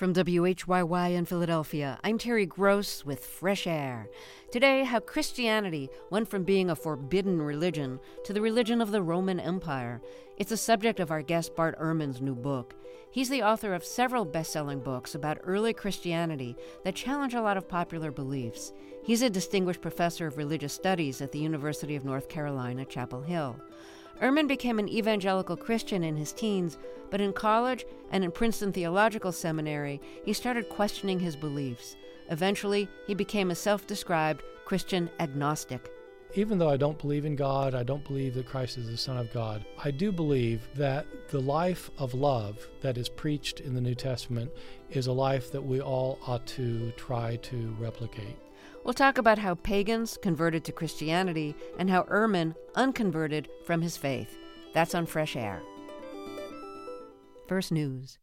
From WHYY in Philadelphia, I'm Terry Gross with Fresh Air. Today, how Christianity went from being a forbidden religion to the religion of the Roman Empire. It's the subject of our guest Bart Ehrman's new book. He's the author of several best-selling books about early Christianity that challenge a lot of popular beliefs. He's a distinguished professor of religious studies at the University of North Carolina, Chapel Hill. Ehrman became an evangelical Christian in his teens, but in college and in Princeton Theological Seminary, he started questioning his beliefs. Eventually, he became a self-described Christian agnostic. Even though I don't believe in God, I don't believe that Christ is the Son of God, I do believe that the life of love that is preached in the New Testament is a life that we all ought to try to replicate. We'll talk about how pagans converted to Christianity and how Ehrman unconverted from his faith. That's on Fresh Air. First News.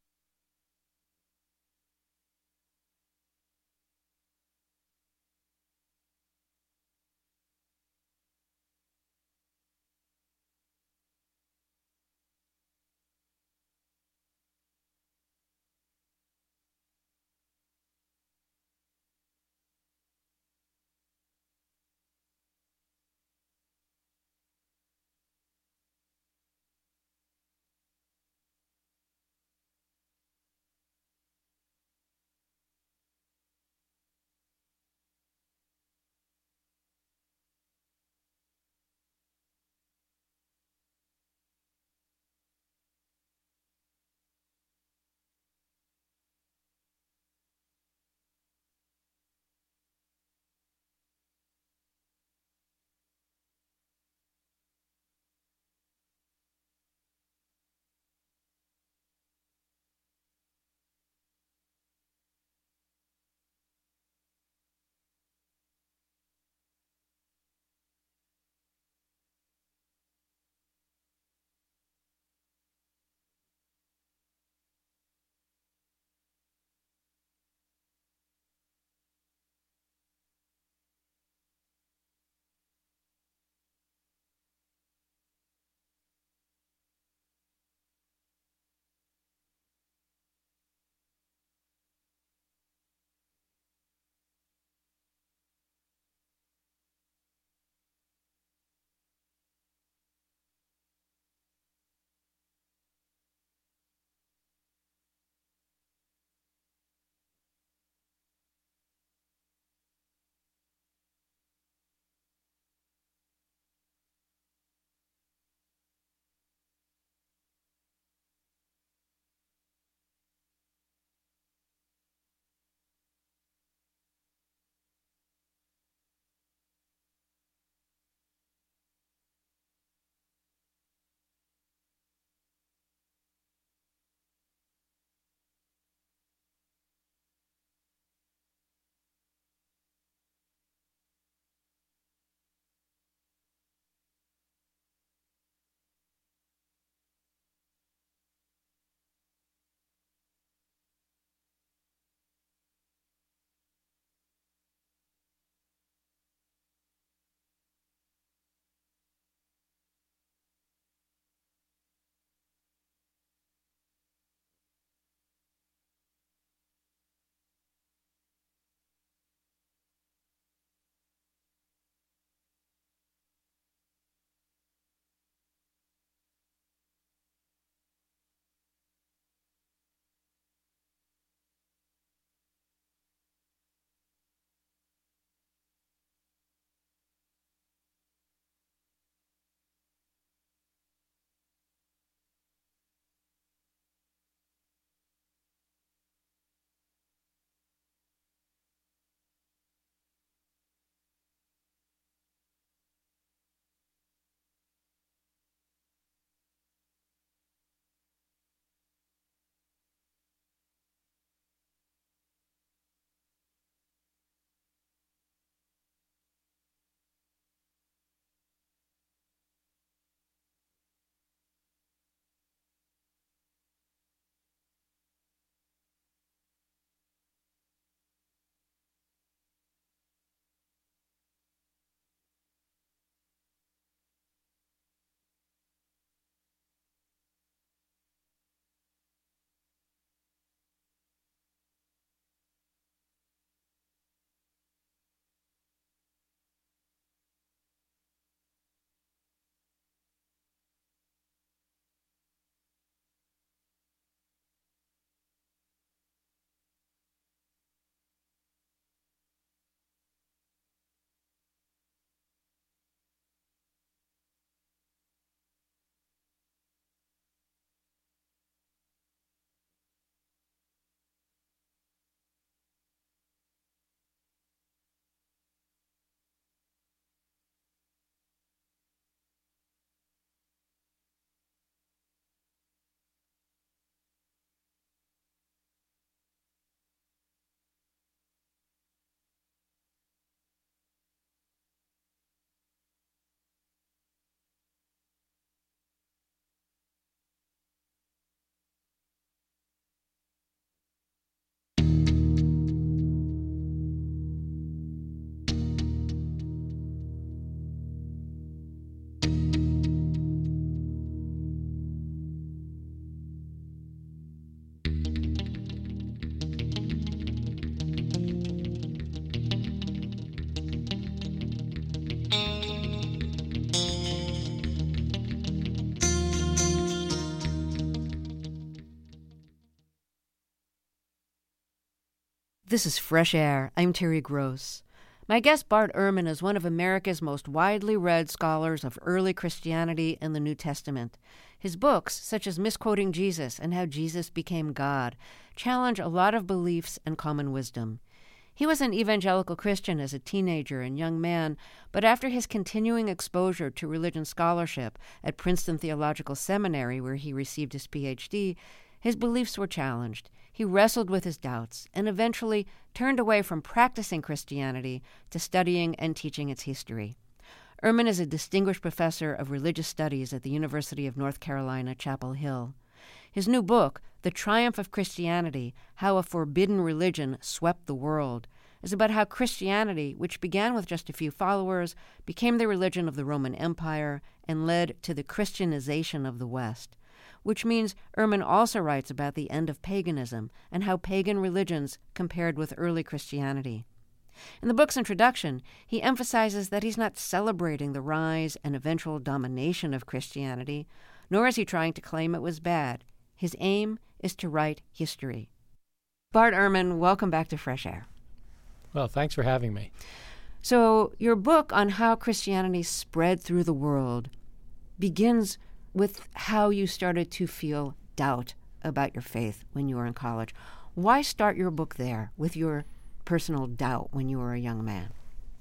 This is Fresh Air. I'm Terry Gross. My guest, Bart Ehrman, is one of America's most widely read scholars of early Christianity and the New Testament. His books, such as Misquoting Jesus and How Jesus Became God, challenge a lot of beliefs and common wisdom. He was an evangelical Christian as a teenager and young man, but after his continuing exposure to religion scholarship at Princeton Theological Seminary, where he received his Ph.D., his beliefs were challenged. He wrestled with his doubts and eventually turned away from practicing Christianity to studying and teaching its history. Ehrman is a distinguished professor of religious studies at the University of North Carolina, Chapel Hill. His new book, The Triumph of Christianity: How a Forbidden Religion Swept the World, is about how Christianity, which began with just a few followers, became the religion of the Roman Empire and led to the Christianization of the West. Which means Ehrman also writes about the end of paganism and how pagan religions compared with early Christianity. In the book's introduction, he emphasizes that he's not celebrating the rise and eventual domination of Christianity, nor is he trying to claim it was bad. His aim is to write history. Bart Ehrman, welcome back to Fresh Air. Well, thanks for having me. So your book on how Christianity spread through the world begins with how you started to feel doubt about your faith when you were in college. Why start your book there, with your personal doubt when you were a young man?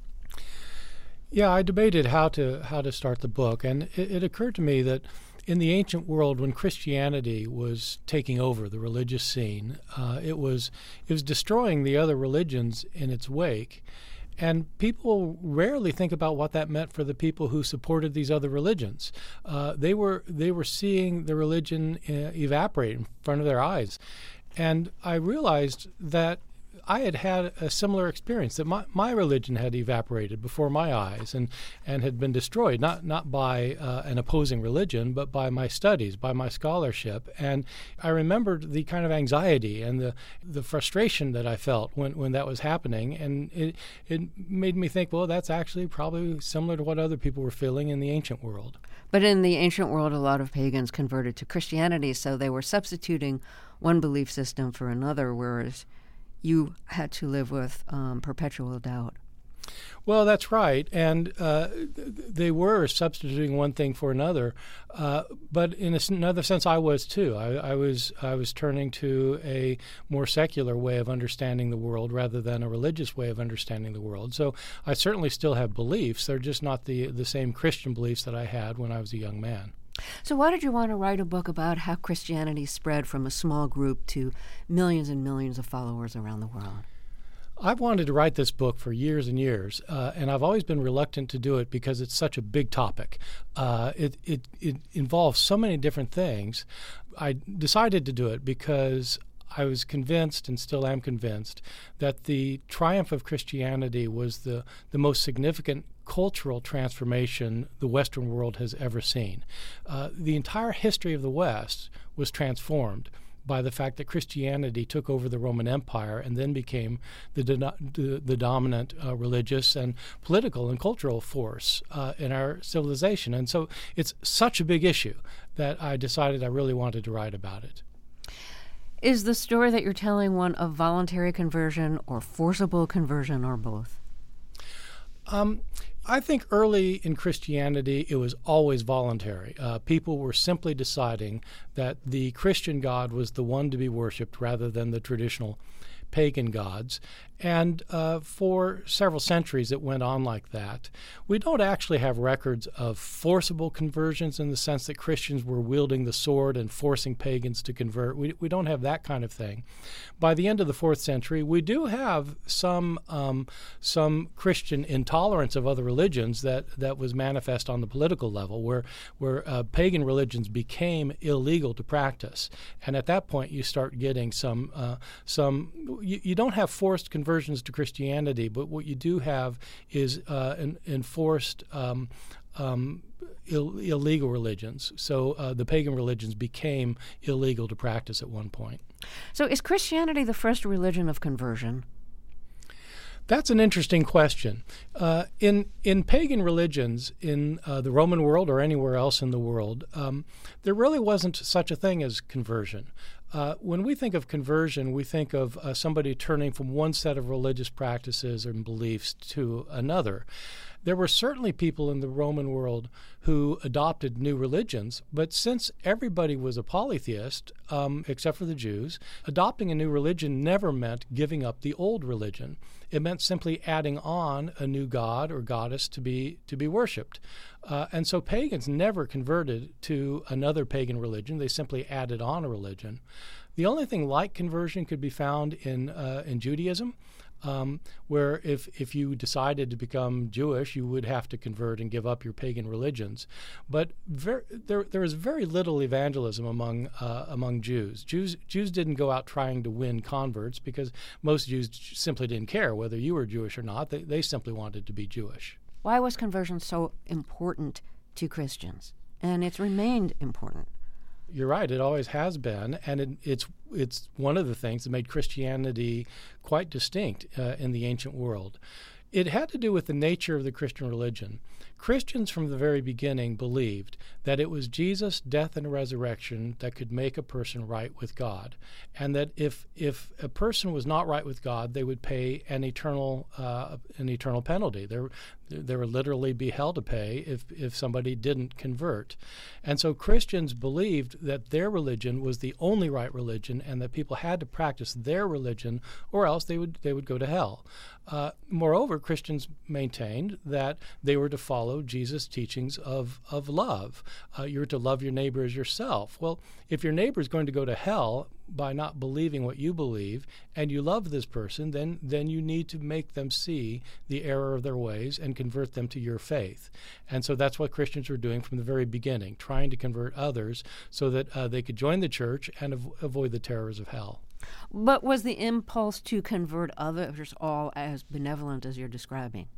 Yeah, I debated how to start the book, and it occurred to me that in the ancient world, when Christianity was taking over the religious scene, it was destroying the other religions in its wake. And people rarely think about what that meant for the people who supported these other religions. They were seeing the religion evaporate in front of their eyes. And I realized that I had a similar experience, that my religion had evaporated before my eyes and had been destroyed, not by an opposing religion, but by my studies, by my scholarship. And I remembered the kind of anxiety and the frustration that I felt when that was happening. And it made me think, well, that's actually probably similar to what other people were feeling in the ancient world. But in the ancient world, a lot of pagans converted to Christianity, so they were substituting one belief system for another, whereas you had to live with perpetual doubt. Well, that's right, and they were substituting one thing for another. But in another sense, I was too. I was turning to a more secular way of understanding the world rather than a religious way of understanding the world. So I certainly still have beliefs. They're just not the same Christian beliefs that I had when I was a young man. So why did you want to write a book about how Christianity spread from a small group to millions and millions of followers around the world? I've wanted to write this book for years and years, and I've always been reluctant to do it because it's such a big topic. It involves so many different things. I decided to do it because I was convinced, and still am convinced, that the triumph of Christianity was the most significant cultural transformation the Western world has ever seen. The entire history of the West was transformed by the fact that Christianity took over the Roman Empire and then became the dominant religious and political and cultural force in our civilization. And so it's such a big issue that I decided I really wanted to write about it. Is the story that you're telling one of voluntary conversion or forcible conversion, or both? I think early in Christianity, it was always voluntary. People were simply deciding that the Christian God was the one to be worshipped rather than the traditional pagan gods. And for several centuries, it went on like that. We don't actually have records of forcible conversions in the sense that Christians were wielding the sword and forcing pagans to convert. We don't have that kind of thing. By the end of the 4th century, we do have some Christian intolerance of other religions that was manifest on the political level, where pagan religions became illegal to practice. And at that point, you start getting you don't have forced conversions to Christianity, but what you do have is enforced illegal religions. So the pagan religions became illegal to practice at one point. So is Christianity the first religion of conversion? That's an interesting question. In pagan religions, in the Roman world or anywhere else in the world, there really wasn't such a thing as conversion. When we think of conversion, we think of somebody turning from one set of religious practices and beliefs to another. There were certainly people in the Roman world who adopted new religions, but since everybody was a polytheist, except for the Jews, adopting a new religion never meant giving up the old religion. It meant simply adding on a new god or goddess to be worshipped. And so pagans never converted to another pagan religion. They simply added on a religion. The only thing like conversion could be found in Judaism, where if you decided to become Jewish, you would have to convert and give up your pagan religions. But there is very little evangelism among Jews. Jews didn't go out trying to win converts because most Jews simply didn't care whether you were Jewish or not. They simply wanted to be Jewish. Why was conversion so important to Christians? And it's remained important. You're right. It always has been, and it's one of the things that made Christianity quite distinct in the ancient world. It had to do with the nature of the Christian religion. Christians from the very beginning believed that it was Jesus' death and resurrection that could make a person right with God, and that if a person was not right with God, they would pay an eternal penalty. They would literally be hell to pay if somebody didn't convert. And so Christians believed that their religion was the only right religion, and that people had to practice their religion, or else they would go to hell. Moreover, Christians maintained that they were to follow Jesus' teachings of love. You're to love your neighbor as yourself. Well, if your neighbor is going to go to hell by not believing what you believe, and you love this person, then you need to make them see the error of their ways and convert them to your faith. And so that's what Christians were doing from the very beginning, trying to convert others so that they could join the church and avoid the terrors of hell. But was the impulse to convert others all as benevolent as you're describing?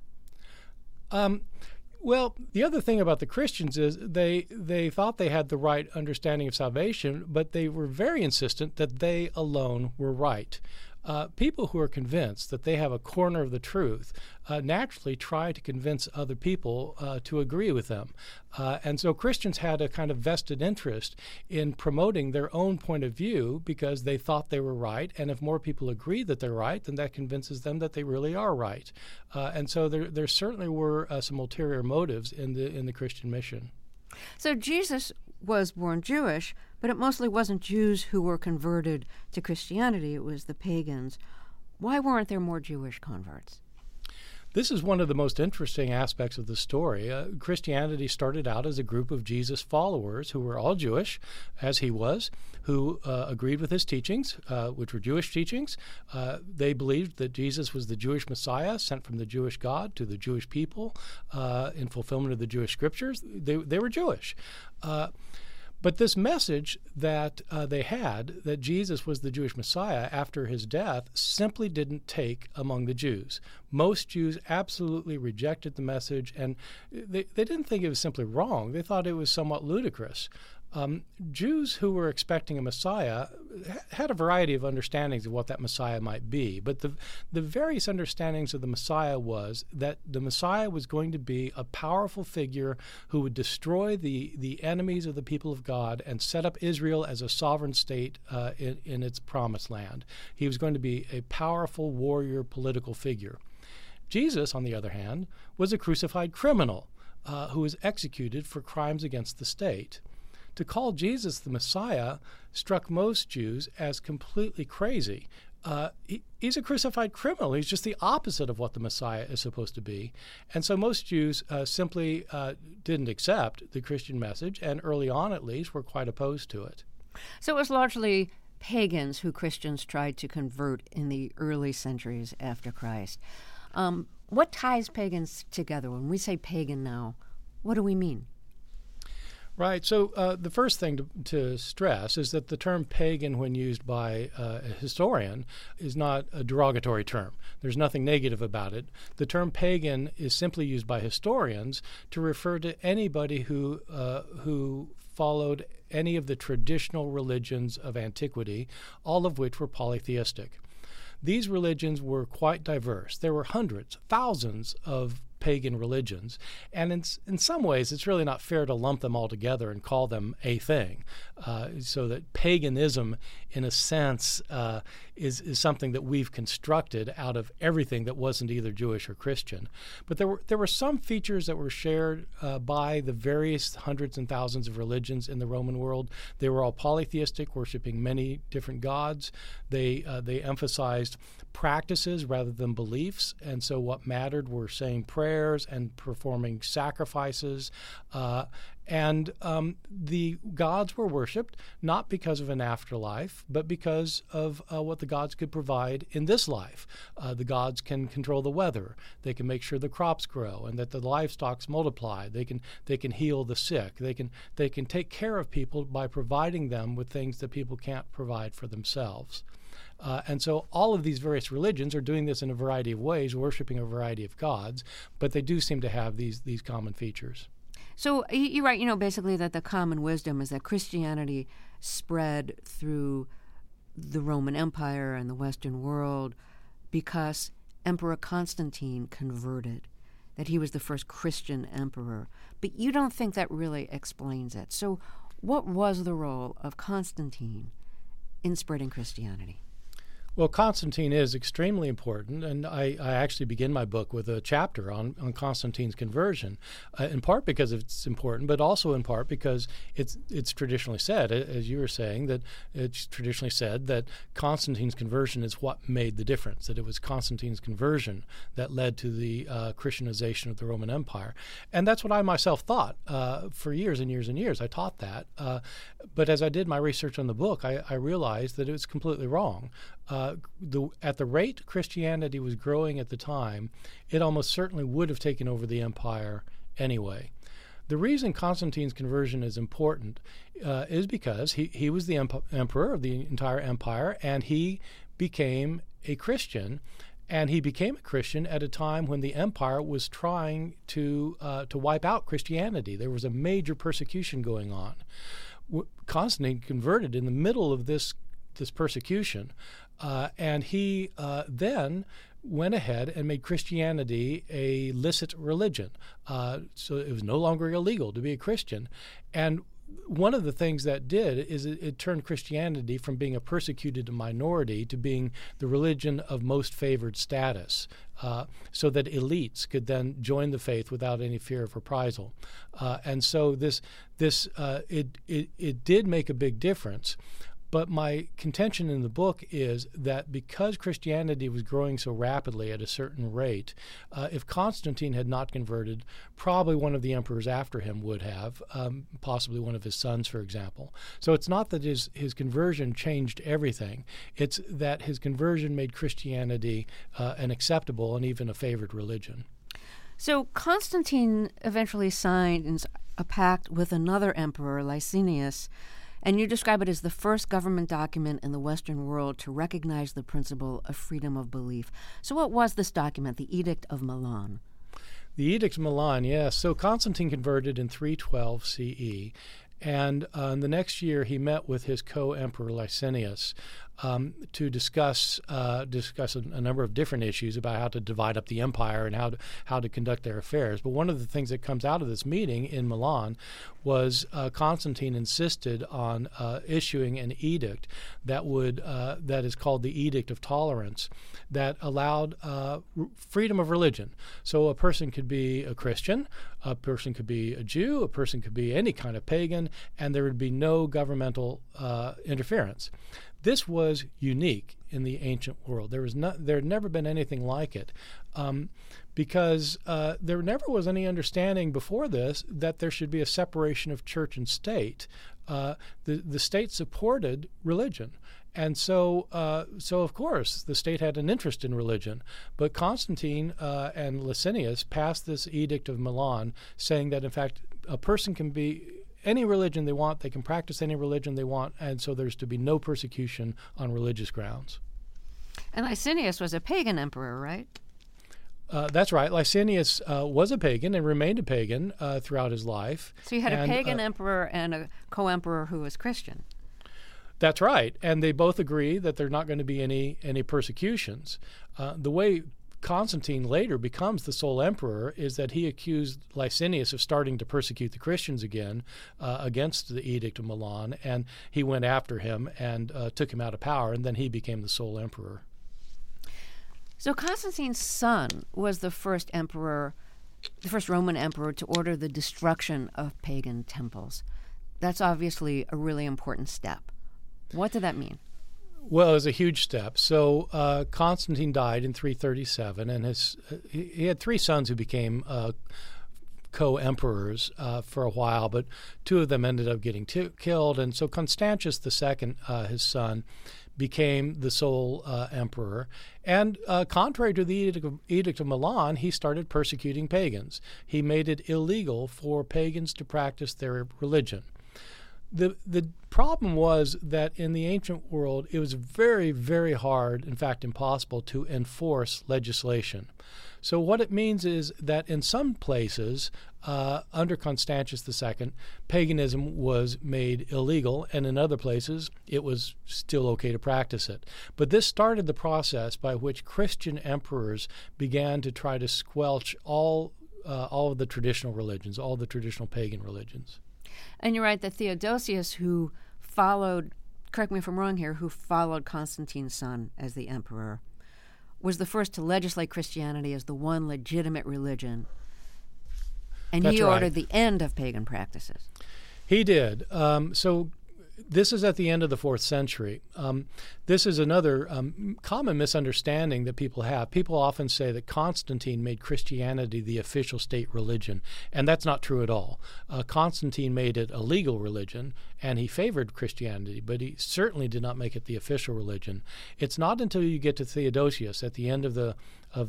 Well, the other thing about the Christians is they thought they had the right understanding of salvation, but they were very insistent that they alone were right. People who are convinced that they have a corner of the truth naturally try to convince other people to agree with them. And so Christians had a kind of vested interest in promoting their own point of view because they thought they were right. And if more people agree that they're right, then that convinces them that they really are right. And so there certainly were some ulterior motives in the Christian mission. So Jesus was born Jewish, but it mostly wasn't Jews who were converted to Christianity. It was the pagans. Why weren't there more Jewish converts? This is one of the most interesting aspects of the story. Christianity started out as a group of Jesus followers who were all Jewish, as he was, who agreed with his teachings, which were Jewish teachings. They believed that Jesus was the Jewish Messiah sent from the Jewish God to the Jewish people in fulfillment of the Jewish scriptures. They were Jewish. But this message that they had, that Jesus was the Jewish Messiah after his death, simply didn't take among the Jews. Most Jews absolutely rejected the message, and they didn't think it was simply wrong. They thought it was somewhat ludicrous. Jews who were expecting a Messiah had a variety of understandings of what that Messiah might be, but the various understandings of the Messiah was that the Messiah was going to be a powerful figure who would destroy the enemies of the people of God and set up Israel as a sovereign state in its promised land. He was going to be a powerful warrior political figure. Jesus, on the other hand, was a crucified criminal who was executed for crimes against the state. To call Jesus the Messiah struck most Jews as completely crazy. He's a crucified criminal. He's just the opposite of what the Messiah is supposed to be. And so most Jews simply didn't accept the Christian message, and early on at least were quite opposed to it. So it was largely pagans who Christians tried to convert in the early centuries after Christ. What ties pagans together? When we say pagan now, what do we mean? Right. So the first thing to stress is that the term pagan, when used by a historian, is not a derogatory term. There's nothing negative about it. The term pagan is simply used by historians to refer to anybody who followed any of the traditional religions of antiquity, all of which were polytheistic. these religions were quite diverse. There were hundreds, thousands of pagan religions, and in some ways it's really not fair to lump them all together and call them a thing, so that paganism in a sense is something that we've constructed out of everything that wasn't either Jewish or Christian. But there were some features that were shared by the various hundreds and thousands of religions in the Roman world. They were all polytheistic, worshiping many different gods. They emphasized practices rather than beliefs, and so what mattered were saying prayers and performing sacrifices. And the gods were worshipped not because of an afterlife, but because of what the gods could provide in this life. The gods can control the weather. They can make sure the crops grow and that the livestock multiply. They can heal the sick. They can take care of people by providing them with things that people can't provide for themselves. And so all of these various religions are doing this in a variety of ways, worshiping a variety of gods, but they do seem to have these common features. So you write, basically that the common wisdom is that Christianity spread through the Roman Empire and the Western world because Emperor Constantine converted, that he was the first Christian emperor. But you don't think that really explains it. So what was the role of Constantine in spreading Christianity? Well, Constantine is extremely important, and I actually begin my book with a chapter on Constantine's conversion, in part because it's important, but also in part because it's traditionally said, as you were saying, that it's traditionally said that Constantine's conversion is what made the difference, that it was Constantine's conversion that led to the Christianization of the Roman Empire. And that's what I myself thought for years and years and years. I taught that. But as I did my research on the book, I realized that it was completely wrong. At the rate Christianity was growing at the time, it almost certainly would have taken over the empire anyway. The reason Constantine's conversion is important is because he was the emperor of the entire empire, and he became a Christian. And he became a Christian at a time when the empire was trying to wipe out Christianity. There was a major persecution going on. Constantine converted in the middle of this persecution, and he then went ahead and made Christianity a licit religion. So it was no longer illegal to be a Christian. And one of the things that did is it turned Christianity from being a persecuted minority to being the religion of most favored status, so that elites could then join the faith without any fear of reprisal. And so it did make a big difference. But my contention in the book is that because Christianity was growing so rapidly at a certain rate, if Constantine had not converted, probably one of the emperors after him would have, possibly one of his sons, for example. So it's not that his conversion changed everything. It's that his conversion made Christianity an acceptable and even a favored religion. So Constantine eventually signed a pact with another emperor, Licinius, and you describe it as the first government document in the Western world to recognize the principle of freedom of belief. So what was this document, the Edict of Milan? The Edict of Milan, yes. So Constantine converted in 312 CE, and the next year he met with his co-emperor Licinius to discuss a number of different issues about how to divide up the empire and how to conduct their affairs. But one of the things that comes out of this meeting in Milan was Constantine insisted on issuing an edict that is called the Edict of Tolerance, that allowed freedom of religion. So a person could be a Christian, a person could be a Jew, a person could be any kind of pagan, and there would be no governmental interference. This was unique in the ancient world. There had never been anything like it, because there never was any understanding before this that there should be a separation of church and state. The state supported religion. And so of course, the state had an interest in religion. But Constantine and Licinius passed this Edict of Milan saying that, in fact, a person can be any religion they want, they can practice any religion they want, and so there's to be no persecution on religious grounds. And Licinius was a pagan emperor, right? That's right. Licinius was a pagan and remained a pagan throughout his life. So you had a pagan emperor and a co-emperor who was Christian. That's right, and they both agree that there are not going to be any persecutions. The way Constantine later becomes the sole emperor is that he accused Licinius of starting to persecute the Christians again against the Edict of Milan, and he went after him and took him out of power, and then he became the sole emperor. So Constantine's son was the first emperor, the first Roman emperor to order the destruction of pagan temples. That's obviously a really important step. What did that mean? Well, it was a huge step. So Constantine died in 337, and he had three sons who became co-emperors for a while, but two of them ended up getting killed. And so Constantius II, his son, became the sole emperor. And contrary to the Edict of Milan, he started persecuting pagans. He made it illegal for pagans to practice their religion. The problem was that in the ancient world, it was very, very hard, in fact impossible, to enforce legislation. So what it means is that in some places, under Constantius II, paganism was made illegal, and in other places, it was still okay to practice it. But this started the process by which Christian emperors began to try to squelch all of the traditional religions, all the traditional pagan religions. And you're right that Theodosius, who followed, correct me if I'm wrong here, who followed Constantine's son as the emperor, was the first to legislate Christianity as the one legitimate religion. And That's he right. ordered the end of pagan practices. He did. So this is at the end of the 4th century. This is another common misunderstanding that people have. People often say that Constantine made Christianity the official state religion, and that's not true at all. Constantine made it a legal religion, and he favored Christianity, but he certainly did not make it the official religion. It's not until you get to Theodosius at the end of the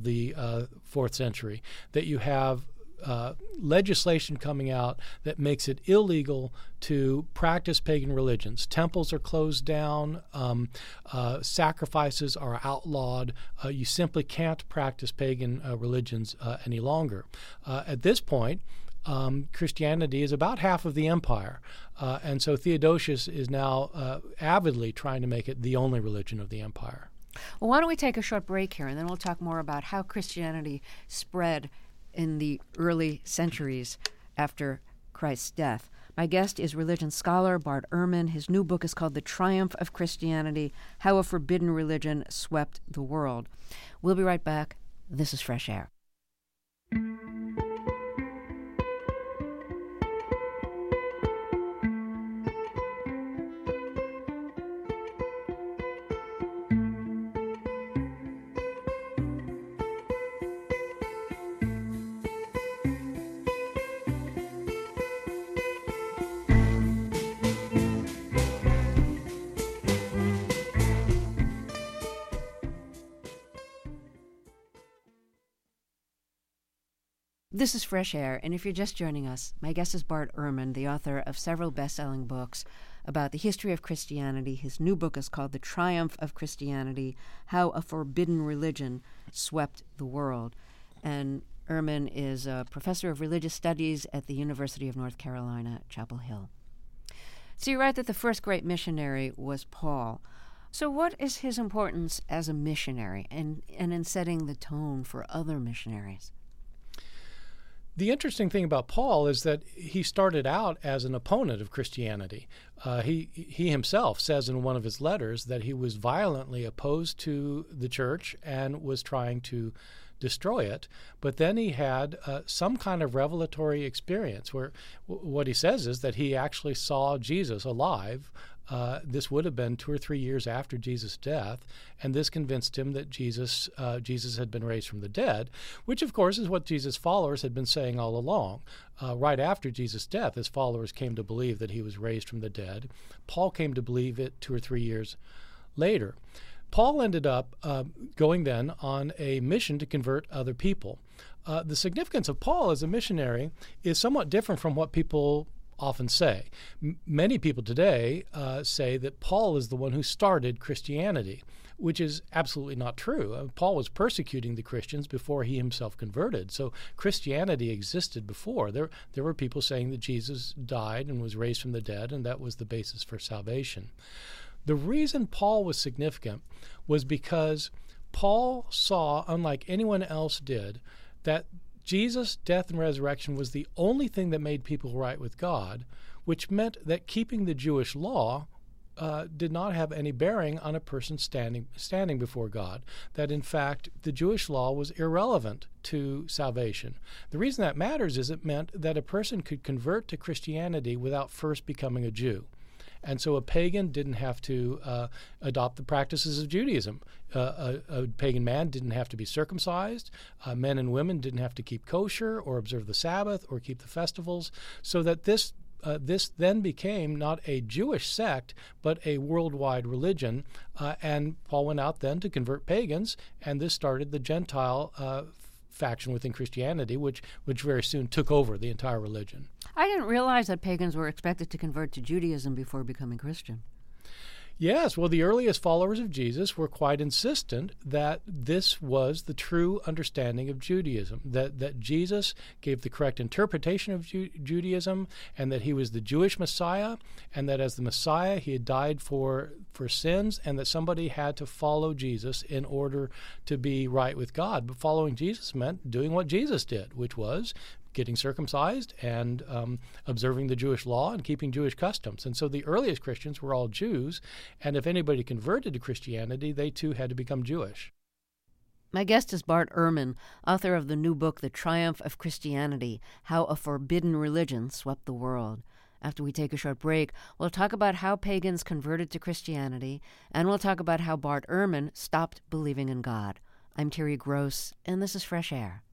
4th century that you have legislation coming out that makes it illegal to practice pagan religions. Temples are closed down. Sacrifices are outlawed. You simply can't practice pagan religions any longer. At this point, Christianity is about half of the empire. And so Theodosius is now avidly trying to make it the only religion of the empire. Well, why don't we take a short break here, and then we'll talk more about how Christianity spread in the early centuries after Christ's death. My guest is religion scholar Bart Ehrman. His new book is called The Triumph of Christianity, How a Forbidden Religion Swept the World. We'll be right back. This is Fresh Air. This is Fresh Air, and if you're just joining us, my guest is Bart Ehrman, the author of several best-selling books about the history of Christianity. His new book is called The Triumph of Christianity, How a Forbidden Religion Swept the World. And Ehrman is a professor of religious studies at the University of North Carolina, Chapel Hill. So you write that the first great missionary was Paul. So what is his importance as a missionary and in setting the tone for other missionaries? The interesting thing about Paul is that he started out as an opponent of Christianity. He himself says in one of his letters that he was violently opposed to the church and was trying to destroy it. But then he had some kind of revelatory experience where what he says is that he actually saw Jesus alive. This would have been 2 or 3 years after Jesus' death, and this convinced him that Jesus had been raised from the dead, which, of course, is what Jesus' followers had been saying all along. Right after Jesus' death, his followers came to believe that he was raised from the dead. Paul came to believe it 2 or 3 years later. Paul ended up going then on a mission to convert other people. The significance of Paul as a missionary is somewhat different from what people often say. Many people today say that Paul is the one who started Christianity, which is absolutely not true. Paul was persecuting the Christians before he himself converted, so Christianity existed before. There were people saying that Jesus died and was raised from the dead, and that was the basis for salvation. The reason Paul was significant was because Paul saw, unlike anyone else did, that Jesus' death and resurrection was the only thing that made people right with God, which meant that keeping the Jewish law did not have any bearing on a person standing before God, that in fact the Jewish law was irrelevant to salvation. The reason that matters is it meant that a person could convert to Christianity without first becoming a Jew. And so a pagan didn't have to adopt the practices of Judaism. A pagan man didn't have to be circumcised. Men and women didn't have to keep kosher or observe the Sabbath or keep the festivals, so that this then became not a Jewish sect, but a worldwide religion. And Paul went out then to convert pagans, and this started the Gentile faction within Christianity, which very soon took over the entire religion. I didn't realize that pagans were expected to convert to Judaism before becoming Christian. Yes, well, the earliest followers of Jesus were quite insistent that this was the true understanding of Judaism, that Jesus gave the correct interpretation of Judaism, and that he was the Jewish Messiah, and that as the Messiah he had died for sins, and that somebody had to follow Jesus in order to be right with God. But following Jesus meant doing what Jesus did, which was getting circumcised and observing the Jewish law and keeping Jewish customs. And so the earliest Christians were all Jews, and if anybody converted to Christianity, they too had to become Jewish. My guest is Bart Ehrman, author of the new book, The Triumph of Christianity, How a Forbidden Religion Swept the World. After we take a short break, we'll talk about how pagans converted to Christianity, and we'll talk about how Bart Ehrman stopped believing in God. I'm Terry Gross, and this is Fresh Air.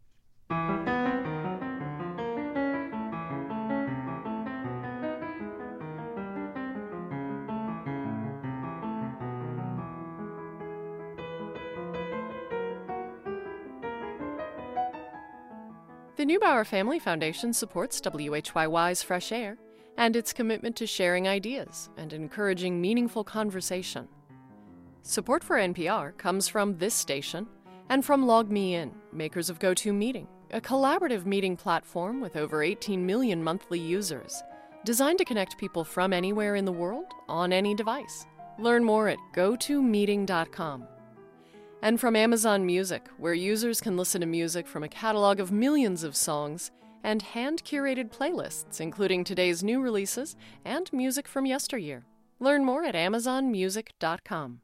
The Neubauer Family Foundation supports WHYY's Fresh Air and its commitment to sharing ideas and encouraging meaningful conversation. Support for NPR comes from this station and from LogMeIn, makers of GoToMeeting, a collaborative meeting platform with over 18 million monthly users, designed to connect people from anywhere in the world on any device. Learn more at gotomeeting.com. And from Amazon Music, where users can listen to music from a catalog of millions of songs and hand-curated playlists, including today's new releases and music from yesteryear. Learn more at amazonmusic.com.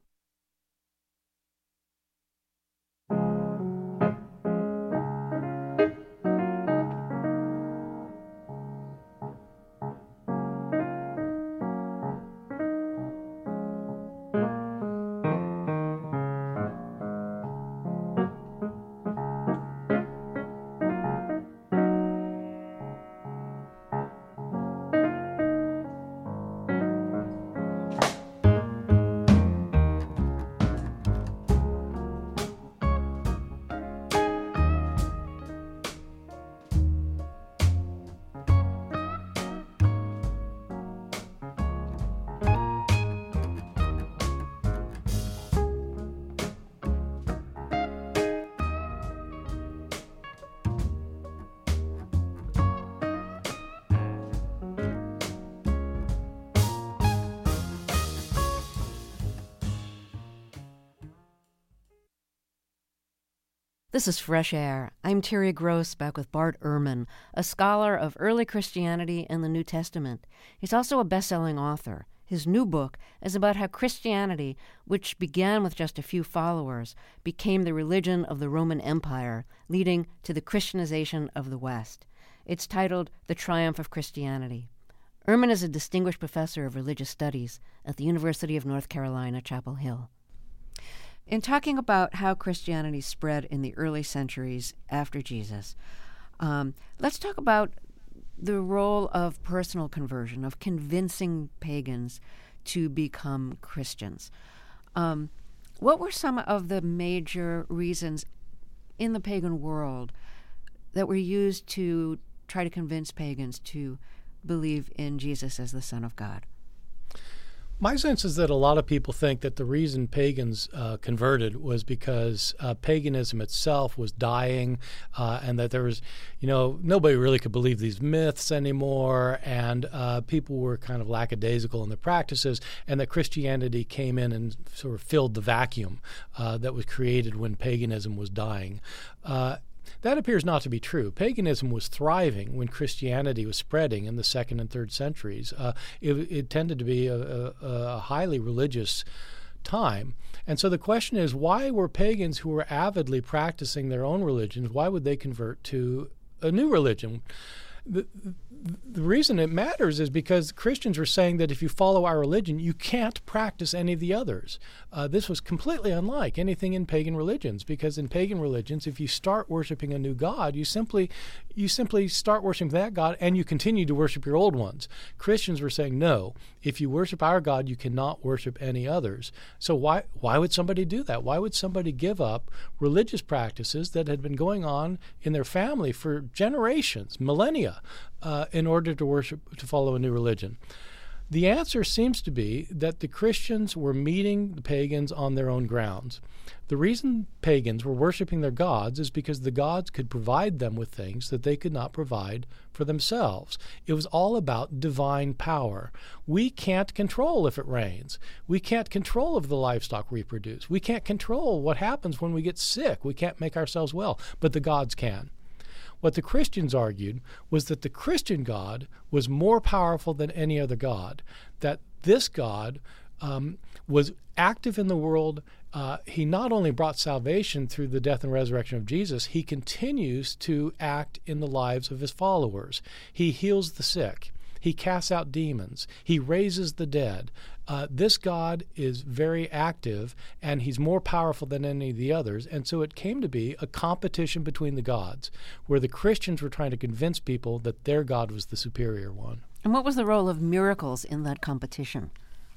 This is Fresh Air. I'm Terry Gross, back with Bart Ehrman, a scholar of early Christianity and the New Testament. He's also a best-selling author. His new book is about how Christianity, which began with just a few followers, became the religion of the Roman Empire, leading to the Christianization of the West. It's titled The Triumph of Christianity. Ehrman is a distinguished professor of religious studies at the University of North Carolina, Chapel Hill. In talking about how Christianity spread in the early centuries after Jesus, let's talk about the role of personal conversion, of convincing pagans to become Christians. What were some of the major reasons in the pagan world that were used to try to convince pagans to believe in Jesus as the Son of God? My sense is that a lot of people think that the reason pagans converted was because paganism itself was dying, and that there was, nobody really could believe these myths anymore, and people were kind of lackadaisical in their practices, and that Christianity came in and sort of filled the vacuum that was created when paganism was dying. That appears not to be true. Paganism was thriving when Christianity was spreading in the 2nd and 3rd centuries. It tended to be a highly religious time. And so the question is, why were pagans who were avidly practicing their own religions, why would they convert to a new religion? The reason it matters is because Christians were saying that if you follow our religion, you can't practice any of the others. This was completely unlike anything in pagan religions, because in pagan religions, if you start worshiping a new god, you simply start worshiping that god and you continue to worship your old ones. Christians were saying, no, if you worship our God, you cannot worship any others. So why would somebody do that? Why would somebody give up religious practices that had been going on in their family for generations, millennia, in order to follow a new religion? The answer seems to be that the Christians were meeting the pagans on their own grounds. The reason pagans were worshiping their gods is because the gods could provide them with things that they could not provide for themselves. It was all about divine power. We can't control if it rains. We can't control if the livestock reproduce. We can't control what happens when we get sick. We can't make ourselves well, but the gods can. What the Christians argued was that the Christian God was more powerful than any other God, that this God was active in the world. He not only brought salvation through the death and resurrection of Jesus, he continues to act in the lives of his followers. He heals the sick. He casts out demons. He raises the dead. This God is very active, and he's more powerful than any of the others. And so it came to be a competition between the gods, where the Christians were trying to convince people that their God was the superior one. And what was the role of miracles in that competition?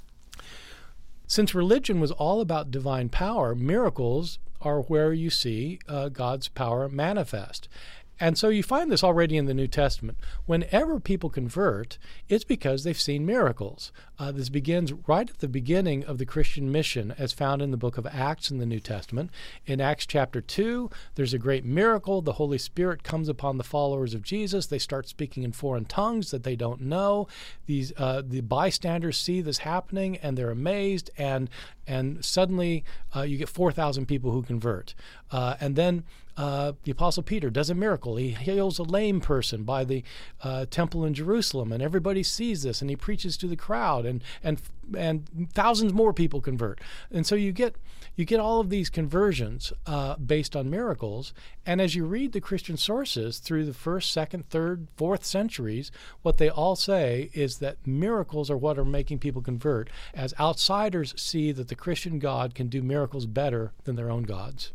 Since religion was all about divine power, miracles are where you see God's power manifest. And so you find this already in the New Testament. Whenever people convert, it's because they've seen miracles. This begins right at the beginning of the Christian mission, as found in the book of Acts in the New Testament. In Acts chapter 2, there's a great miracle. The Holy Spirit comes upon the followers of Jesus. They start speaking in foreign tongues that they don't know. The bystanders see this happening, and they're amazed, and suddenly you get 4,000 people who convert. And then the Apostle Peter does a miracle. He heals a lame person by the temple in Jerusalem, and everybody sees this, and he preaches to the crowd, and thousands more people convert. And so you get all of these conversions based on miracles. And as you read the Christian sources through the 1st, 2nd, 3rd, 4th centuries, what they all say is that miracles are what are making people convert, as outsiders see that the Christian God can do miracles better than their own gods.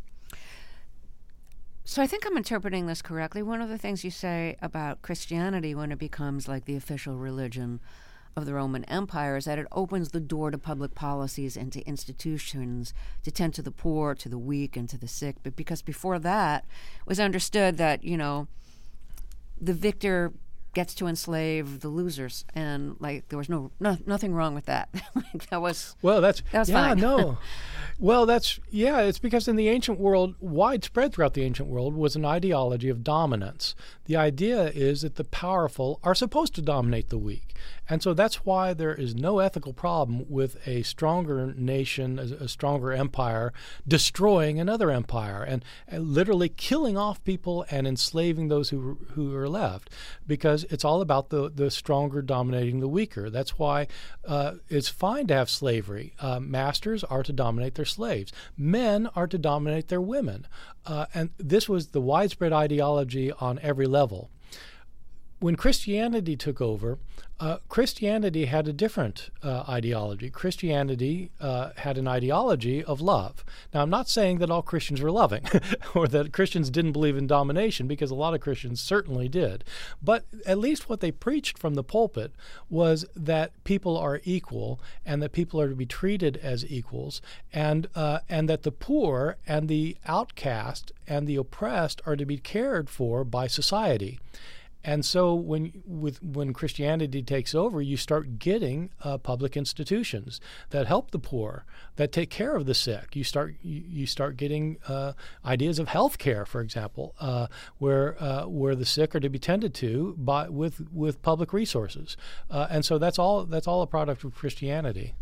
So I think I'm interpreting this correctly. One of the things you say about Christianity when it becomes like the official religion of the Roman Empire is that it opens the door to public policies and to institutions to tend to the poor, to the weak, and to the sick. But because before that, it was understood that, the victor gets to enslave the losers, and there was nothing wrong with that. That was fine. No. Well, it's because in the ancient world, widespread throughout the ancient world, was an ideology of dominance. The idea is that the powerful are supposed to dominate the weak. And so that's why there is no ethical problem with a stronger nation, a stronger empire, destroying another empire and literally killing off people and enslaving those who are left, because it's all about the stronger dominating the weaker. That's why it's fine to have slavery. Masters are to dominate their slaves. Men are to dominate their women. And this was the widespread ideology on every level. When Christianity took over, Christianity had a different ideology. Christianity had an ideology of love. Now, I'm not saying that all Christians were loving or that Christians didn't believe in domination, because a lot of Christians certainly did. But at least what they preached from the pulpit was that people are equal and that people are to be treated as equals, and that the poor and the outcast and the oppressed are to be cared for by society. And so when Christianity takes over, you start getting public institutions that help the poor, that take care of the sick. You start getting ideas of health care, for example, where the sick are to be tended to with public resources. And so that's all a product of Christianity.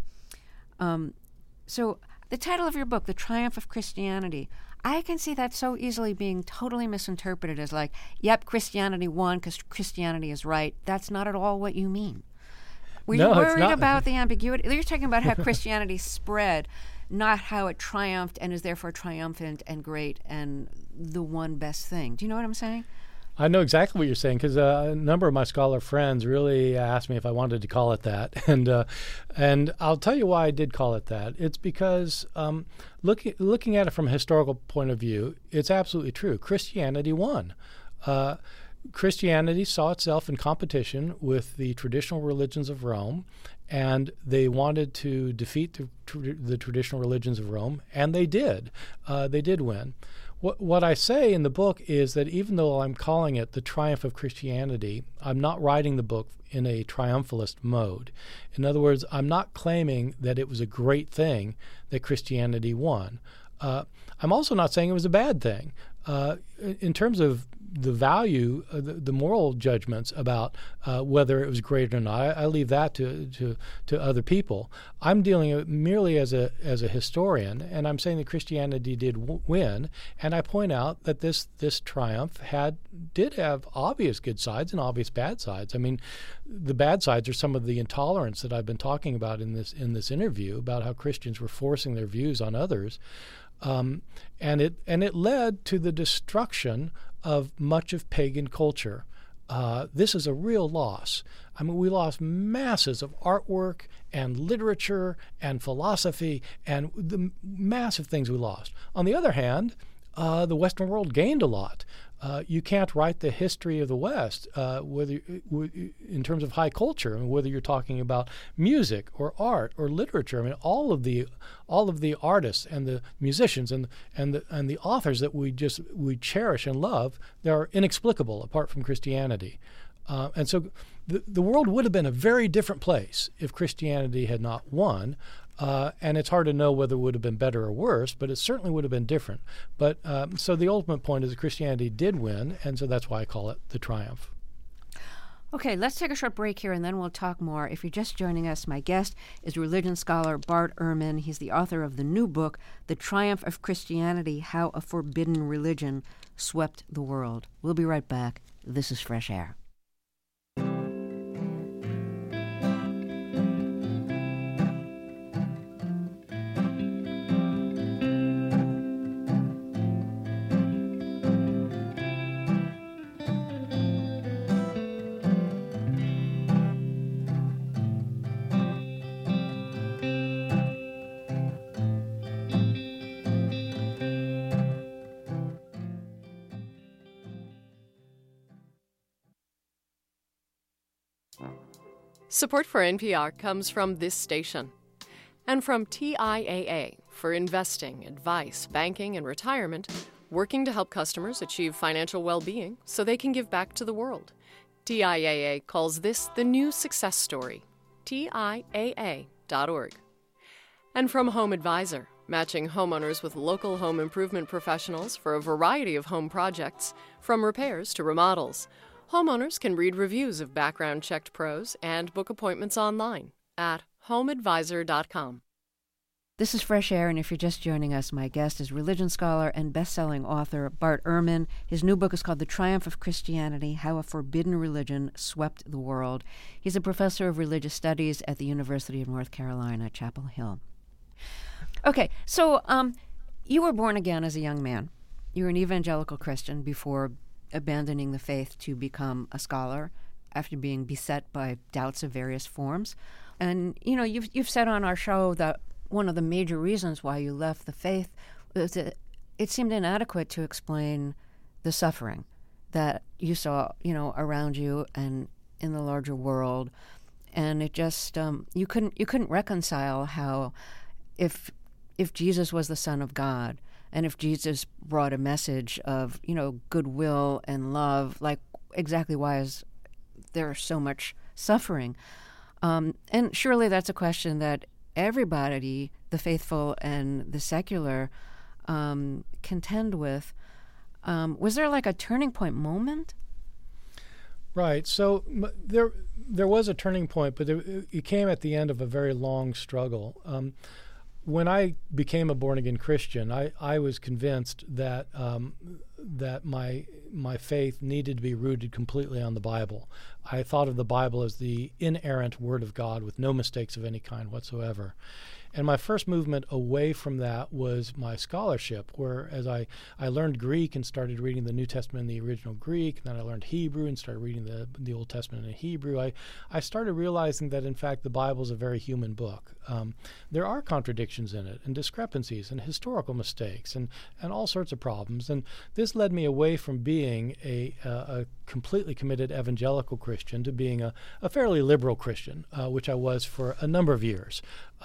So the title of your book, The Triumph of Christianity, I can see that so easily being totally misinterpreted as like, yep, Christianity won because Christianity is right. That's not at all what you mean. Were you worried about the ambiguity? You're talking about how Christianity spread, not how it triumphed and is therefore triumphant and great and the one best thing. Do you know what I'm saying? I know exactly what you're saying, because a number of my scholar friends really asked me if I wanted to call it that, and I'll tell you why I did call it that. It's because looking at it from a historical point of view, it's absolutely true. Christianity won. Christianity saw itself in competition with the traditional religions of Rome, and they wanted to defeat the traditional religions of Rome, and they did. They did win. What I say in the book is that even though I'm calling it The Triumph of Christianity, I'm not writing the book in a triumphalist mode. In other words, I'm not claiming that it was a great thing that Christianity won. I'm also not saying it was a bad thing. In terms of the value, the moral judgments about whether it was great or not, I leave that to other people. I'm dealing merely as a historian, and I'm saying that Christianity did win, and I point out that this triumph did have obvious good sides and obvious bad sides. I mean, the bad sides are some of the intolerance that I've been talking about in this interview, about how Christians were forcing their views on others. And it led to the destruction of much of pagan culture. This is a real loss. I mean, we lost masses of artwork and literature and philosophy and the massive things we lost. On the other hand, the Western world gained a lot. You can't write the history of the West whether in terms of high culture, and whether you're talking about music or art or literature. I mean, all of the artists and the musicians and the authors that we cherish and love, they are inexplicable apart from Christianity. And so the world would have been a very different place if Christianity had not won. And it's hard to know whether it would have been better or worse, but it certainly would have been different. But so the ultimate point is that Christianity did win, and so that's why I call it the triumph. Okay, let's take a short break here, and then we'll talk more. If you're just joining us, my guest is religion scholar Bart Ehrman. He's the author of the new book, The Triumph of Christianity, How a Forbidden Religion Swept the World. We'll be right back. This is Fresh Air. Support for NPR comes from this station and from TIAA for investing, advice, banking, and retirement, working to help customers achieve financial well-being so they can give back to the world. TIAA calls this the new success story. TIAA.org. And from Home Advisor, matching homeowners with local home improvement professionals for a variety of home projects, from repairs to remodels. Homeowners can read reviews of background-checked pros and book appointments online at homeadvisor.com. This is Fresh Air, and if you're just joining us, my guest is religion scholar and best-selling author Bart Ehrman. His new book is called The Triumph of Christianity, How a Forbidden Religion Swept the World. He's a professor of religious studies at the University of North Carolina, Chapel Hill. Okay, so you were born again as a young man. You were an evangelical Christian before abandoning the faith to become a scholar after being beset by doubts of various forms. And, you know, you've said on our show that one of the major reasons why you left the faith was that it seemed inadequate to explain the suffering that you saw, you know, around you and in the larger world. And it just, you couldn't reconcile how if Jesus was the Son of God, and if Jesus brought a message of, you know, goodwill and love, like exactly why is there so much suffering? And surely that's a question that everybody, the faithful and the secular, contend with. Was there like a turning point moment? Right. So there was a turning point, but it came at the end of a very long struggle. When I became a born-again Christian, I was convinced that that my faith needed to be rooted completely on the Bible. I thought of the Bible as the inerrant Word of God with no mistakes of any kind whatsoever. And my first movement away from that was my scholarship, where as I learned Greek and started reading the New Testament in the original Greek, and then I learned Hebrew and started reading the Old Testament in Hebrew, I started realizing that, in fact, the Bible is a very human book. There are contradictions in it and discrepancies and historical mistakes and all sorts of problems. And this led me away from being a completely committed evangelical Christian to being a fairly liberal Christian, which I was for a number of years.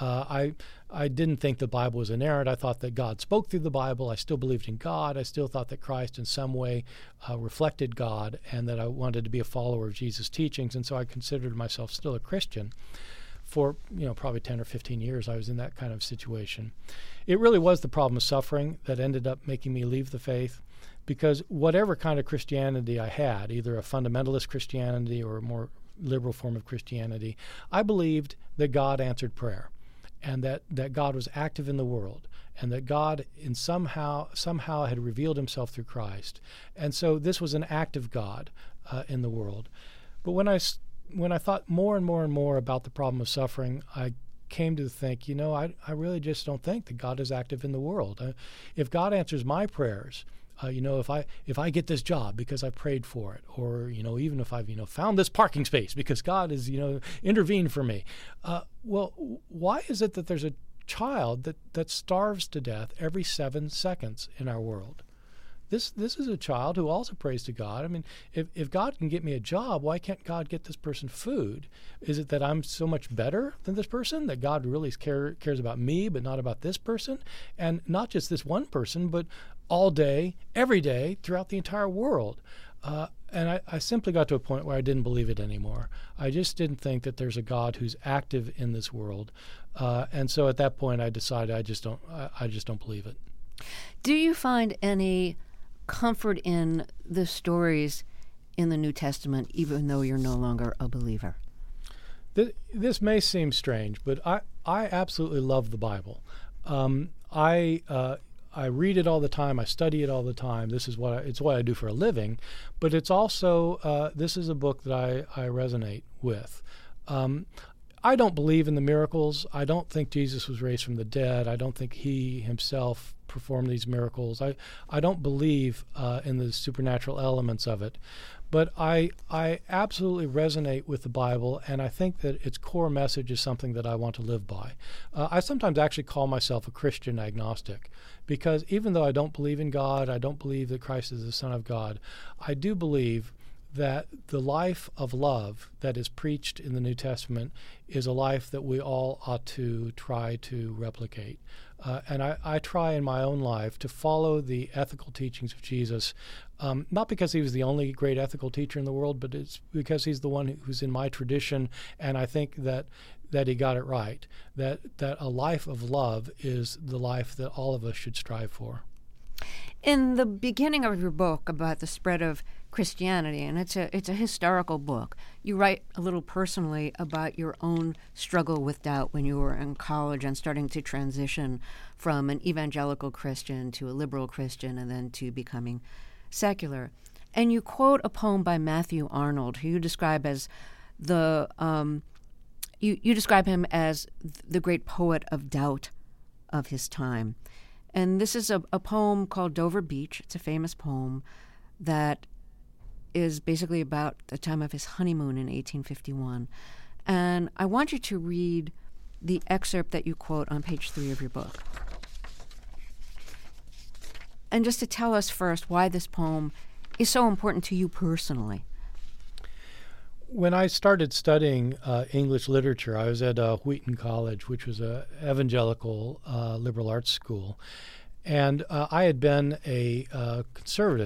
I didn't think the Bible was inerrant. I thought that God spoke through the Bible. I still believed in God. I still thought that Christ in some way reflected God, and that I wanted to be a follower of Jesus' teachings. And so I considered myself still a Christian. For probably 10 or 15 years, I was in that kind of situation. It really was the problem of suffering that ended up making me leave the faith, because whatever kind of Christianity I had, either a fundamentalist Christianity or a more liberal form of Christianity, I believed that God answered prayer, and that God was active in the world, and that God somehow had revealed himself through Christ. And so this was an active God in the world. But when I thought more and more and more about the problem of suffering, I came to think, I really just don't think that God is active in the world. If God answers my prayers, if I get this job because I prayed for it, or even if I've found this parking space because God has intervened for me, well, why is it that there's a child that starves to death every 7 seconds in our world? This is a child who also prays to God. I mean, if God can get me a job, why can't God get this person food? Is it that I'm so much better than this person, that God really cares about me but not about this person? And not just this one person, but all day, every day, throughout the entire world. And I simply got to a point where I didn't believe it anymore. I just didn't think that there's a God who's active in this world. And so at that point, I decided I just don't believe it. Do you find any comfort in the stories in the New Testament, even though you're no longer a believer? This may seem strange, but I absolutely love the Bible. I read it all the time. I study it all the time. It's what I do for a living, but it's also this is a book that I resonate with. I don't believe in the miracles. I don't think Jesus was raised from the dead. I don't think he himself performed these miracles. I don't believe in the supernatural elements of it. But I absolutely resonate with the Bible, and I think that its core message is something that I want to live by. I sometimes actually call myself a Christian agnostic, because even though I don't believe in God, I don't believe that Christ is the Son of God, I do believe that the life of love that is preached in the New Testament is a life that we all ought to try to replicate. And I try in my own life to follow the ethical teachings of Jesus, not because he was the only great ethical teacher in the world, but it's because he's the one who's in my tradition, and I think that he got it right, that a life of love is the life that all of us should strive for. In the beginning of your book about the spread of Christianity, and it's a historical book, you write a little personally about your own struggle with doubt when you were in college and starting to transition from an evangelical Christian to a liberal Christian and then to becoming secular. And you quote a poem by Matthew Arnold, who you describe as you describe him as the great poet of doubt of his time. And this is a poem called Dover Beach. It's a famous poem that is basically about the time of his honeymoon in 1851. And I want you to read the excerpt that you quote on page 3 of your book. And just to tell us first why this poem is so important to you personally. When I started studying English literature, I was at Wheaton College, which was an evangelical liberal arts school. And I had been a conservative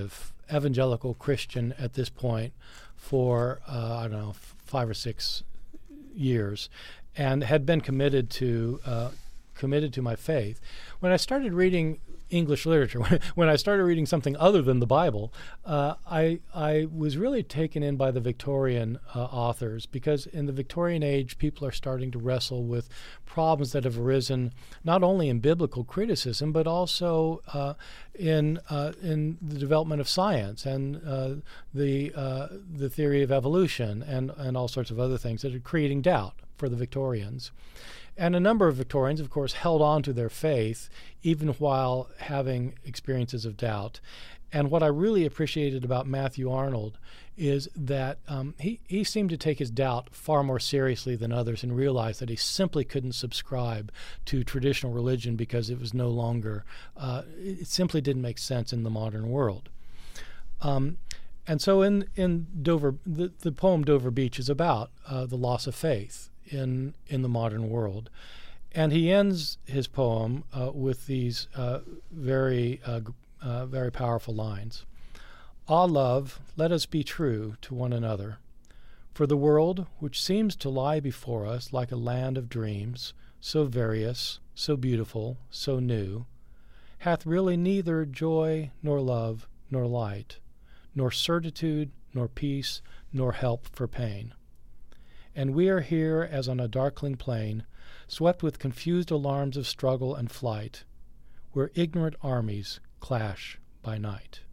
evangelical Christian at this point for, 5 or 6 years, and had been committed to my faith. When I started reading English literature, when I started reading something other than the Bible, I was really taken in by the Victorian authors, because in the Victorian age, people are starting to wrestle with problems that have arisen not only in biblical criticism, but also in the development of science and the theory of evolution and all sorts of other things that are creating doubt for the Victorians. And a number of Victorians, of course, held on to their faith even while having experiences of doubt. And what I really appreciated about Matthew Arnold is that he seemed to take his doubt far more seriously than others and realized that he simply couldn't subscribe to traditional religion because it was no longer, it simply didn't make sense in the modern world. And so in Dover, the poem Dover Beach is about the loss of faith in the modern world. And he ends his poem with these very powerful lines. Ah, love, let us be true to one another. For the world, which seems to lie before us like a land of dreams, so various, so beautiful, so new, hath really neither joy nor love nor light, nor certitude nor peace nor help for pain. And we are here as on a darkling plain, swept with confused alarms of struggle and flight, where ignorant armies clash by night.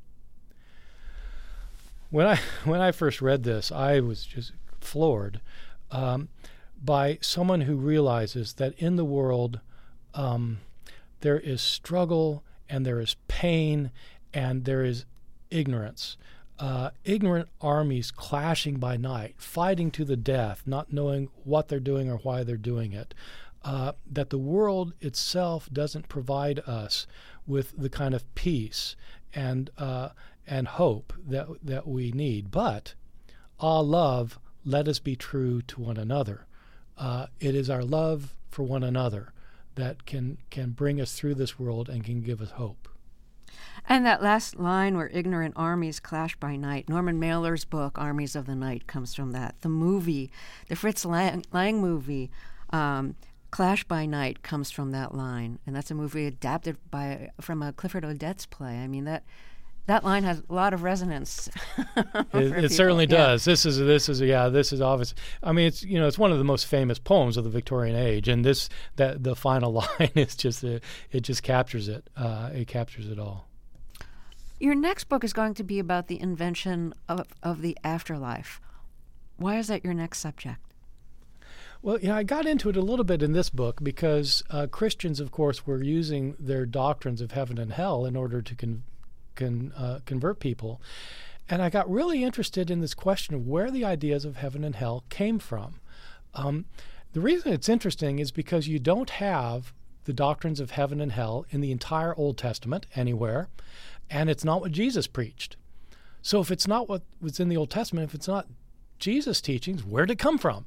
When I first read this, I was just floored by someone who realizes that in the world there is struggle and there is pain and there is ignorance. Ignorant armies clashing by night, fighting to the death, not knowing what they're doing or why they're doing it. That the world itself doesn't provide us with the kind of peace and hope that we need. But, love, let us be true to one another. It is our love for one another that can bring us through this world and can give us hope. And that last line where ignorant armies clash by night, Norman Mailer's book, Armies of the Night, comes from that. The movie, the Fritz Lang movie, Clash by Night, comes from that line. And that's a movie adapted from a Clifford Odets play. I mean, that line has a lot of resonance. It certainly does. This is obvious. I mean, it's one of the most famous poems of the Victorian age, and the final line is just it just captures it. It captures it all. Your next book is going to be about the invention of the afterlife. Why is that your next subject? Well, I got into it a little bit in this book because Christians, of course, were using their doctrines of heaven and hell in order to convert people. And I got really interested in this question of where the ideas of heaven and hell came from. The reason it's interesting is because you don't have the doctrines of heaven and hell in the entire Old Testament anywhere, and it's not what Jesus preached. So if it's not what was in the Old Testament, if it's not Jesus' teachings, where did it come from?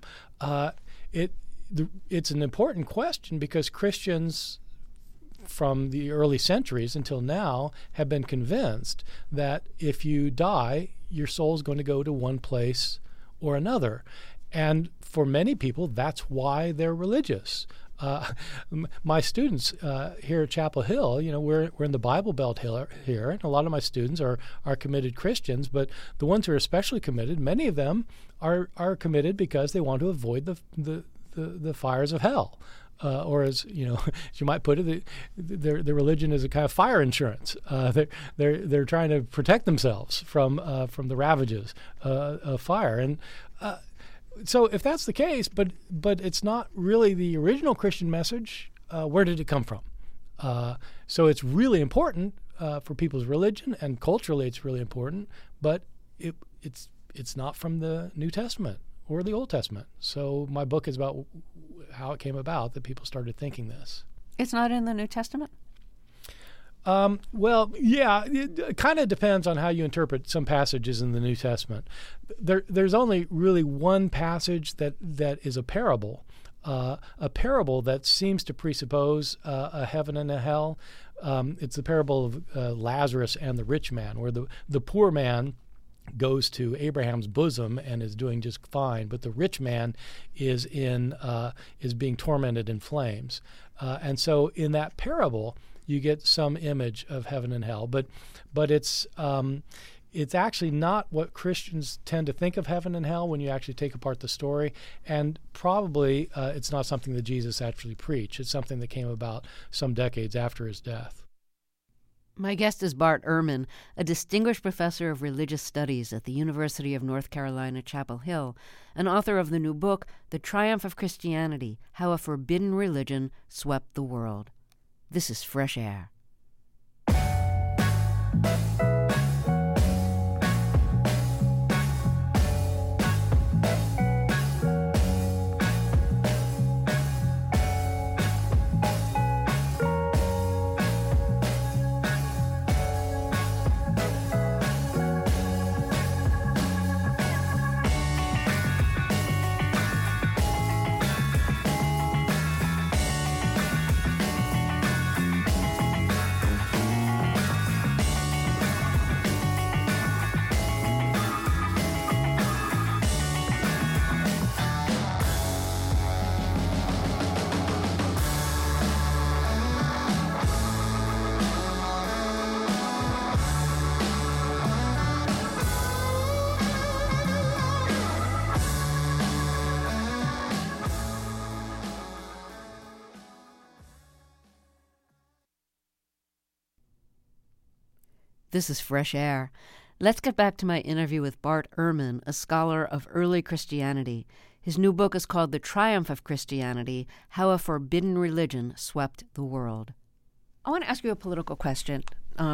It's an important question because Christians from the early centuries until now have been convinced that if you die, your soul is going to go to one place or another. And for many people, that's why they're religious. My students here at Chapel Hill, we're in the Bible Belt here, and a lot of my students are committed Christians, but the ones who are especially committed, many of them are committed because they want to avoid the fires of hell. Or as you might put it, their religion is a kind of fire insurance. They're trying to protect themselves from the ravages of fire. And so if that's the case, but it's not really the original Christian message, where did it come from? So it's really important for people's religion, and culturally it's really important, but it's not from the New Testament or the Old Testament. So my book is about how it came about that people started thinking this. It's not in the New Testament? Well, yeah, it kind of depends on how you interpret some passages in the New Testament. There's only really one passage that is a parable that seems to presuppose a heaven and a hell. it's the parable of Lazarus and the rich man, where the poor man goes to Abraham's bosom and is doing just fine, but the rich man is being tormented in flames. And so in that parable, you get some image of heaven and hell, but it's actually not what Christians tend to think of heaven and hell when you actually take apart the story, and probably it's not something that Jesus actually preached. It's something that came about some decades after his death. My guest is Bart Ehrman, a distinguished professor of religious studies at the University of North Carolina, Chapel Hill, and author of the new book, The Triumph of Christianity: How a Forbidden Religion Swept the World. This is Fresh Air. This is Fresh Air. Let's get back to my interview with Bart Ehrman, a scholar of early Christianity. His new book is called The Triumph of Christianity: How a Forbidden Religion Swept the World. I want to ask you a political question.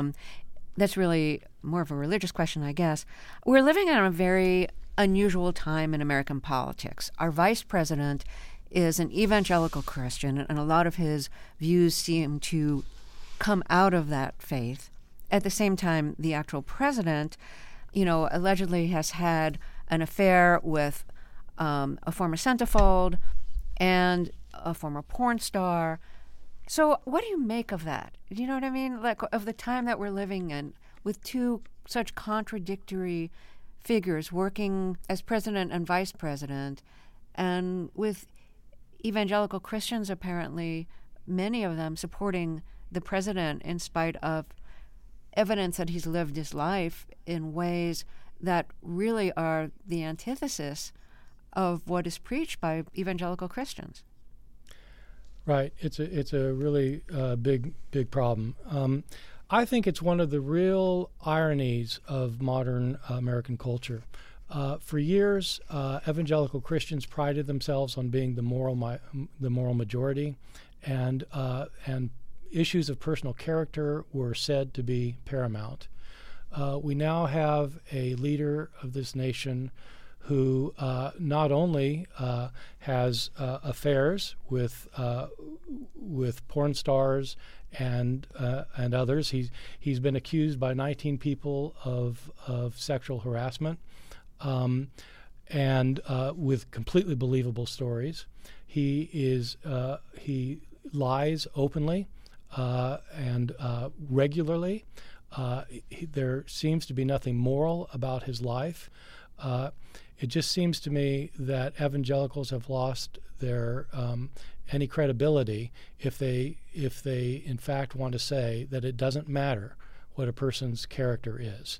That's really more of a religious question, I guess. We're living in a very unusual time in American politics. Our vice president is an evangelical Christian, and a lot of his views seem to come out of that faith. At the same time, the actual president, allegedly has had an affair with a former centerfold and a former porn star. So what do you make of that? Do you know what I mean? Like, of the time that we're living in, with two such contradictory figures working as president and vice president, and with evangelical Christians, apparently, many of them supporting the president in spite of evidence that he's lived his life in ways that really are the antithesis of what is preached by evangelical Christians. Right. It's a really big problem. I think it's one of the real ironies of modern American culture. For years, evangelical Christians prided themselves on being the moral majority, and issues of personal character were said to be paramount. We now have a leader of this nation who not only has affairs with porn stars and others. He's been accused by 19 people of sexual harassment, and with completely believable stories. He lies openly and regularly. There seems to be nothing moral about his life. It just seems to me that evangelicals have lost their any credibility if they in fact want to say that it doesn't matter what a person's character is.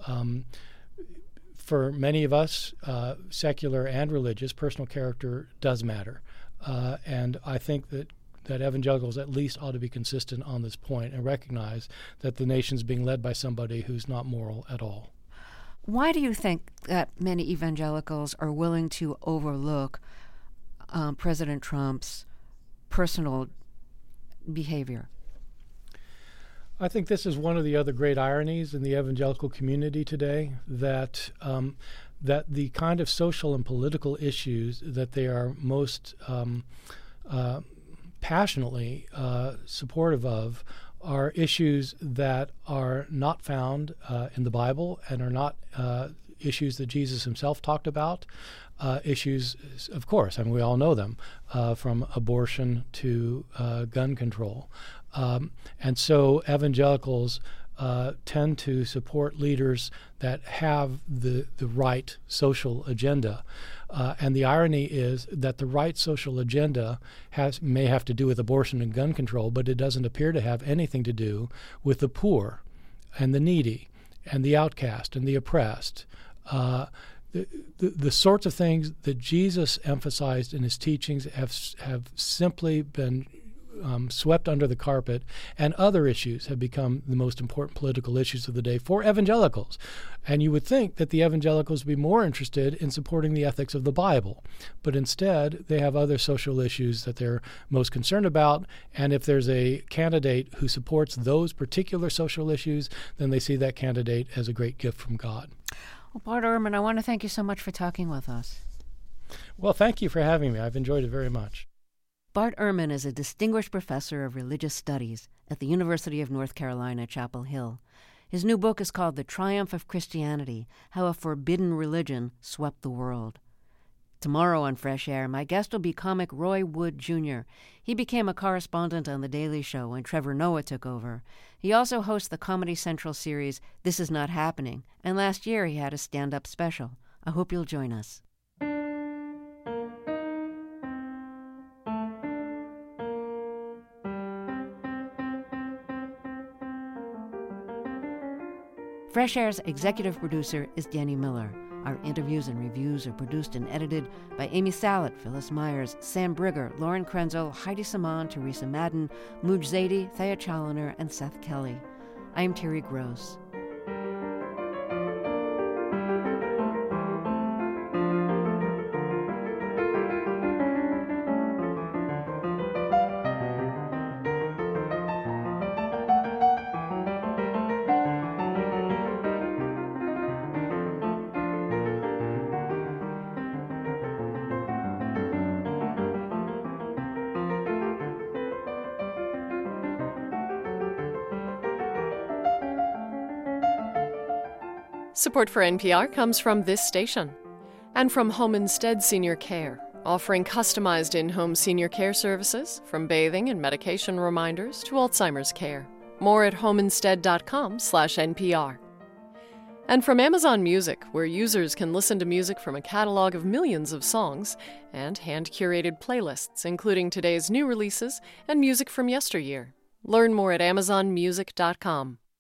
For many of us, secular and religious, personal character does matter, and I think that evangelicals at least ought to be consistent on this point and recognize that the nation's being led by somebody who's not moral at all. Why do you think that many evangelicals are willing to overlook President Trump's personal behavior? I think this is one of the other great ironies in the evangelical community today, that the kind of social and political issues that they are most passionately supportive of are issues that are not found in the Bible and are not issues that Jesus himself talked about. Issues, of course, I mean, we all know them, from abortion to gun control. And so evangelicals tend to support leaders that have the right social agenda. And the irony is that the right social agenda may have to do with abortion and gun control, but it doesn't appear to have anything to do with the poor and the needy and the outcast and the oppressed. The sorts of things that Jesus emphasized in his teachings have simply been swept under the carpet, and other issues have become the most important political issues of the day for evangelicals. And you would think that the evangelicals would be more interested in supporting the ethics of the Bible, but instead they have other social issues that they're most concerned about, and if there's a candidate who supports those particular social issues, then they see that candidate as a great gift from God. Well, Bart Ehrman, I want to thank you so much for talking with us. Well, thank you for having me. I've enjoyed it very much. Bart Ehrman is a distinguished professor of religious studies at the University of North Carolina, Chapel Hill. His new book is called The Triumph of Christianity: How a Forbidden Religion Swept the World. Tomorrow on Fresh Air, my guest will be comic Roy Wood Jr. He became a correspondent on The Daily Show when Trevor Noah took over. He also hosts the Comedy Central series This Is Not Happening, and last year he had a stand-up special. I hope you'll join us. Fresh Air's executive producer is Danny Miller. Our interviews and reviews are produced and edited by Amy Salet, Phyllis Myers, Sam Brigger, Lauren Krenzel, Heidi Saman, Teresa Madden, Mooj Zadie, Thea Challoner, and Seth Kelly. I'm Terry Gross. Support for NPR comes from this station and from Home Instead Senior Care, offering customized in-home senior care services from bathing and medication reminders to Alzheimer's care. More at homeinstead.com/NPR. And from Amazon Music, where users can listen to music from a catalog of millions of songs and hand-curated playlists, including today's new releases and music from yesteryear. Learn more at amazonmusic.com.